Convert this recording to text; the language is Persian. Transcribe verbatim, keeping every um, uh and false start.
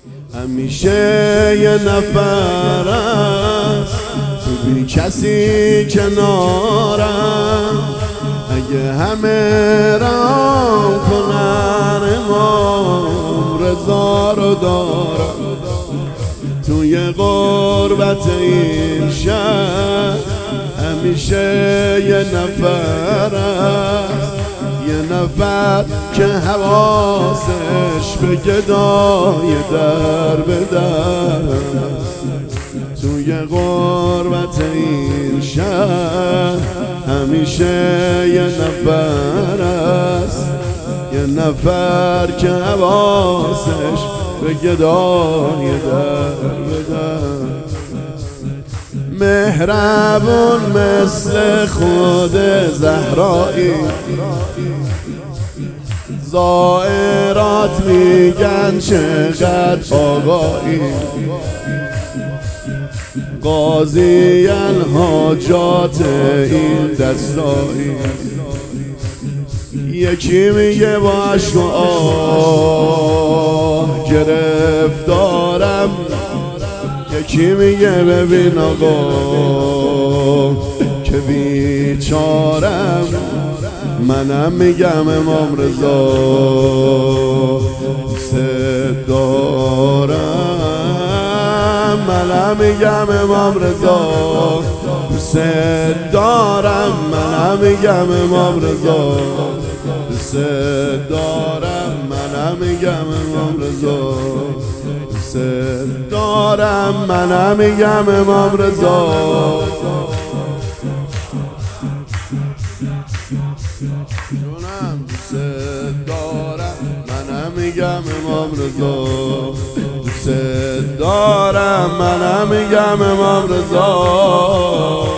همیشه یه نفر است بی کسی کنارم. اگه همه رام کنن امام رضا رو دارم. توی غربت این شهر همیشه یه نفر است، یه نفر که حواسش به گدای در به در. توی غربت این شهر همیشه یه نفر است، یه نفر که حواسش به گدای در به در. مهربون مثل خود زهرایی، زائرات میگن چقدر آقایی. قاضی الحاجات این دستایی. یکی میگه با عشق و آه گرفتارم، یکی میگه ببین آقا که بیچارم. منم میگم امام رضا دوست دارم، منم میگم امام رضا دوست دارم، منم میگم امام رضا دوست دارم، منم میگم امام رضا دوست دارم، منم میگم امام رضا. جونم دوست دارم، منم میگم امام رضا دوست دارم، منم میگم امام رضا.